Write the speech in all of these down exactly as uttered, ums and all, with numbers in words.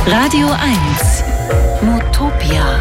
Radio eins. Motopia.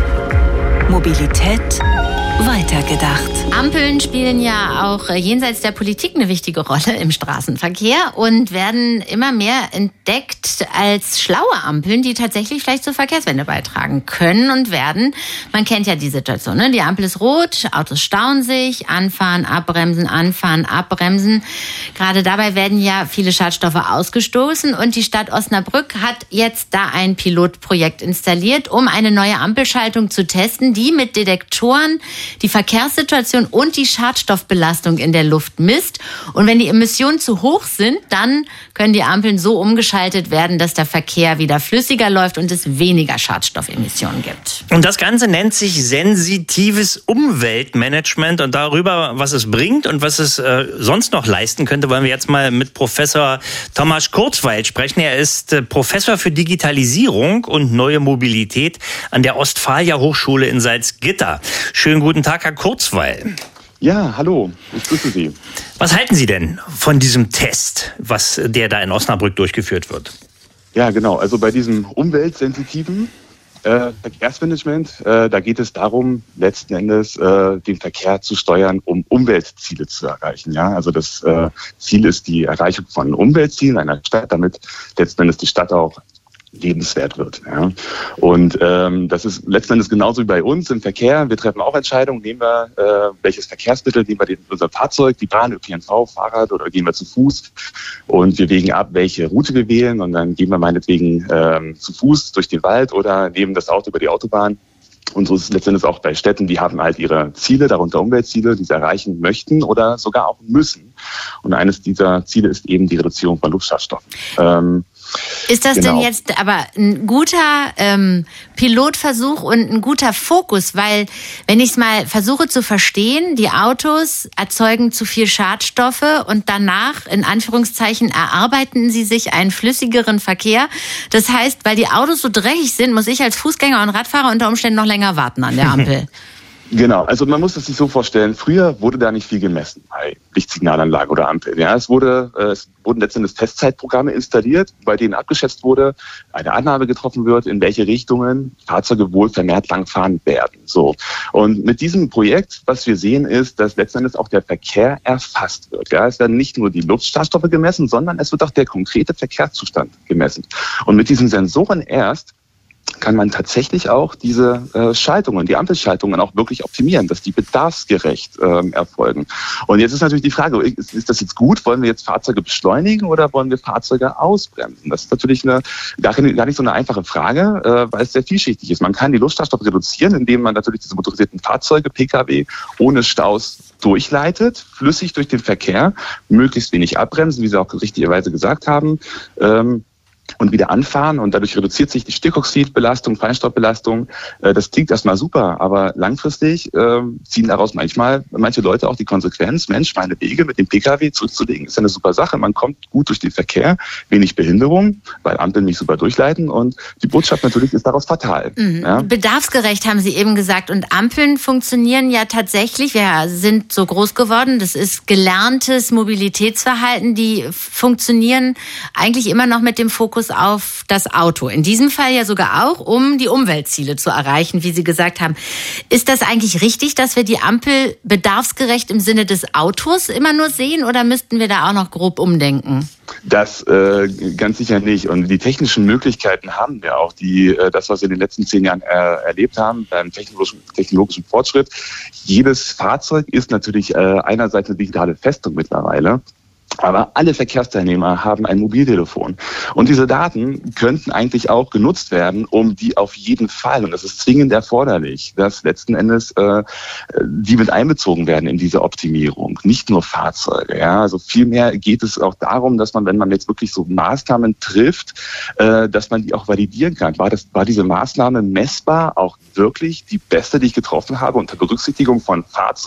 Mobilität weitergedacht. Ampeln spielen ja auch jenseits der Politik eine wichtige Rolle im Straßenverkehr und werden immer mehr entdeckt als schlaue Ampeln, die tatsächlich vielleicht zur Verkehrswende beitragen können und werden. Man kennt ja die Situation, ne? Die Ampel ist rot, Autos stauen sich, anfahren, abbremsen, anfahren, abbremsen. Gerade dabei werden ja viele Schadstoffe ausgestoßen und die Stadt Osnabrück hat jetzt da ein Pilotprojekt installiert, um eine neue Ampelschaltung zu testen, die mit Detektoren die Verkehrssituation und die Schadstoffbelastung in der Luft misst. Und wenn die Emissionen zu hoch sind, dann können die Ampeln so umgeschaltet werden, dass der Verkehr wieder flüssiger läuft und es weniger Schadstoffemissionen gibt. Und das Ganze nennt sich sensitives Umweltmanagement. Und darüber, was es bringt und was es äh, sonst noch leisten könnte, wollen wir jetzt mal mit Professor Thomas Kurzweil sprechen. Er ist äh, Professor für Digitalisierung und neue Mobilität an der Ostfalia Hochschule in Salzgitter. Schönen guten Tag, Herr Kurzweil. Ja, hallo, ich grüße Sie. Was halten Sie denn von diesem Test, was der da in Osnabrück durchgeführt wird? Ja, genau. Also bei diesem umweltsensitiven äh, Verkehrsmanagement, äh, da geht es darum, letzten Endes äh, den Verkehr zu steuern, um Umweltziele zu erreichen. Ja, also das äh, Ziel ist die Erreichung von Umweltzielen einer Stadt, damit letzten Endes die Stadt auch lebenswert wird. Ja. Und ähm, das ist letzten Endes genauso wie bei uns im Verkehr. Wir treffen auch Entscheidungen, nehmen wir äh, welches Verkehrsmittel, nehmen wir den, unser Fahrzeug, die Bahn, Ö P N V, Fahrrad oder gehen wir zu Fuß. Und wir wägen ab, welche Route wir wählen und dann gehen wir meinetwegen ähm, zu Fuß durch den Wald oder nehmen das Auto über die Autobahn. Und so ist es letztendlich auch bei Städten, die haben halt ihre Ziele, darunter Umweltziele, die sie erreichen möchten oder sogar auch müssen. Und eines dieser Ziele ist eben die Reduzierung von Luftschadstoffen. Ähm, Ist das genau. denn jetzt aber ein guter ähm, Pilotversuch und ein guter Fokus? Weil, wenn ich es mal versuche zu verstehen, die Autos erzeugen zu viel Schadstoffe und danach, in Anführungszeichen, erarbeiten sie sich einen flüssigeren Verkehr. Das heißt, weil die Autos so dreckig sind, muss ich als Fußgänger und Radfahrer unter Umständen noch länger warten an der Ampel. Genau, also man muss es sich so vorstellen, früher wurde da nicht viel gemessen bei Lichtsignalanlagen oder Ampeln. Ja, es wurde, äh, es wurden letztendlich Festzeitprogramme installiert, bei denen abgeschätzt wurde, eine Annahme getroffen wird, in welche Richtungen Fahrzeuge wohl vermehrt langfahren werden. So. Und mit diesem Projekt, was wir sehen, ist, dass letztendlich auch der Verkehr erfasst wird. Ja, es werden nicht nur die Luftschadstoffe gemessen, sondern es wird auch der konkrete Verkehrszustand gemessen. Und mit diesen Sensoren erst kann man tatsächlich auch diese äh, Schaltungen, die Ampelschaltungen auch wirklich optimieren, dass die bedarfsgerecht ähm, erfolgen. Und jetzt ist natürlich die Frage, ist, ist das jetzt gut? Wollen wir jetzt Fahrzeuge beschleunigen oder wollen wir Fahrzeuge ausbremsen? Das ist natürlich eine, gar, gar nicht so eine einfache Frage, äh, weil es sehr vielschichtig ist. Man kann die Luftschadstoffe reduzieren, indem man natürlich diese motorisierten Fahrzeuge, P K W, ohne Staus durchleitet, flüssig durch den Verkehr, möglichst wenig abbremsen, wie Sie auch richtigerweise gesagt haben, ähm, und wieder anfahren und dadurch reduziert sich die Stickoxidbelastung, Feinstaubbelastung. Das klingt erstmal super, aber langfristig äh, ziehen daraus manchmal manche Leute auch die Konsequenz, Mensch, meine Wege mit dem P K W zurückzulegen, ist ja eine super Sache. Man kommt gut durch den Verkehr, wenig Behinderung, weil Ampeln nicht super durchleiten und die Botschaft natürlich ist daraus fatal. Mhm. Ja? Bedarfsgerecht haben Sie eben gesagt und Ampeln funktionieren ja tatsächlich, wir sind so groß geworden, das ist gelerntes Mobilitätsverhalten, die funktionieren eigentlich immer noch mit dem Fokus auf das Auto. In diesem Fall ja sogar auch, um die Umweltziele zu erreichen, wie Sie gesagt haben. Ist das eigentlich richtig, dass wir die Ampel bedarfsgerecht im Sinne des Autos immer nur sehen oder müssten wir da auch noch grob umdenken? Das äh, ganz sicher nicht. Und die technischen Möglichkeiten haben wir auch. Die, äh, das, was wir in den letzten zehn Jahren äh, erlebt haben, beim technologischen, technologischen Fortschritt. Jedes Fahrzeug ist natürlich äh, einerseits eine digitale Festung mittlerweile. Aber alle Verkehrsteilnehmer haben ein Mobiltelefon. Und diese Daten könnten eigentlich auch genutzt werden, um die auf jeden Fall, und das ist zwingend erforderlich, dass letzten Endes äh, die mit einbezogen werden in diese Optimierung. Nicht nur Fahrzeuge. Ja? Also vielmehr geht es auch darum, dass man, wenn man jetzt wirklich so Maßnahmen trifft, äh, dass man die auch validieren kann. War, das, war diese Maßnahme messbar auch wirklich die beste, die ich getroffen habe, unter Berücksichtigung von Fahrzeugen,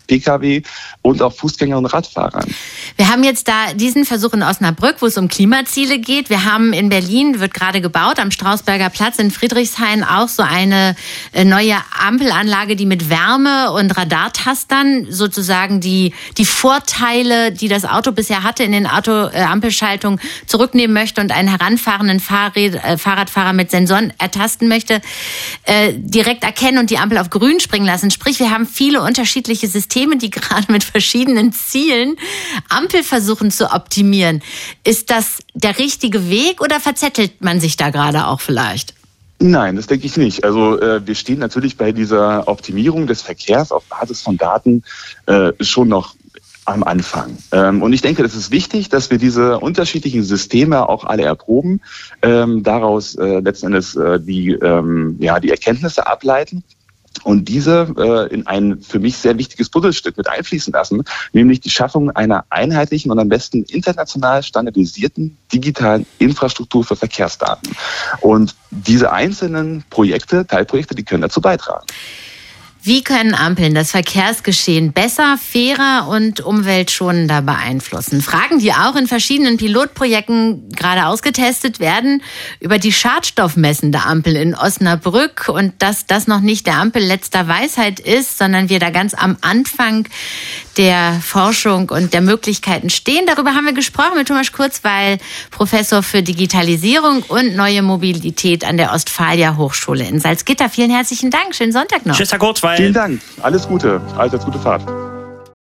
P K W und auch Fußgänger und Radfahrern. Wir haben jetzt da diesen Versuch in Osnabrück, wo es um Klimaziele geht. Wir haben in Berlin, wird gerade gebaut, am Strausberger Platz in Friedrichshain auch so eine neue Ampelanlage, die mit Wärme- und Radartastern sozusagen die, die Vorteile, die das Auto bisher hatte, in den Auto, äh, Ampelschaltungen zurücknehmen möchte und einen heranfahrenden Fahrrad, äh, Fahrradfahrer mit Sensoren ertasten möchte, äh, direkt erkennen und die Ampel auf grün springen lassen. Sprich, wir haben viele unterschiedliche Systeme, die gerade mit verschiedenen Zielen Ampel versuchen zu optimieren. Ist das der richtige Weg oder verzettelt man sich da gerade auch vielleicht? Nein, das denke ich nicht. Also äh, wir stehen natürlich bei dieser Optimierung des Verkehrs auf Basis von Daten äh, schon noch am Anfang. Ähm, und ich denke, es ist wichtig, dass wir diese unterschiedlichen Systeme auch alle erproben, ähm, daraus äh, letzten Endes äh, die, ähm, ja, die Erkenntnisse ableiten und diese äh, in ein für mich sehr wichtiges Puzzlestück mit einfließen lassen, nämlich die Schaffung einer einheitlichen und am besten international standardisierten digitalen Infrastruktur für Verkehrsdaten. Und diese einzelnen Projekte, Teilprojekte, die können dazu beitragen. Wie können Ampeln das Verkehrsgeschehen besser, fairer und umweltschonender beeinflussen? Fragen, die auch in verschiedenen Pilotprojekten gerade ausgetestet werden, über die schadstoffmessende Ampel in Osnabrück und dass das noch nicht der Ampel letzter Weisheit ist, sondern wir da ganz am Anfang der Forschung und der Möglichkeiten stehen. Darüber haben wir gesprochen mit Thomas Kurzweil, Professor für Digitalisierung und neue Mobilität an der Ostfalia Hochschule in Salzgitter. Vielen herzlichen Dank. Schönen Sonntag noch. Tschüss, Herr Kurzweil. Vielen Dank. Alles Gute. Allseits gute Fahrt.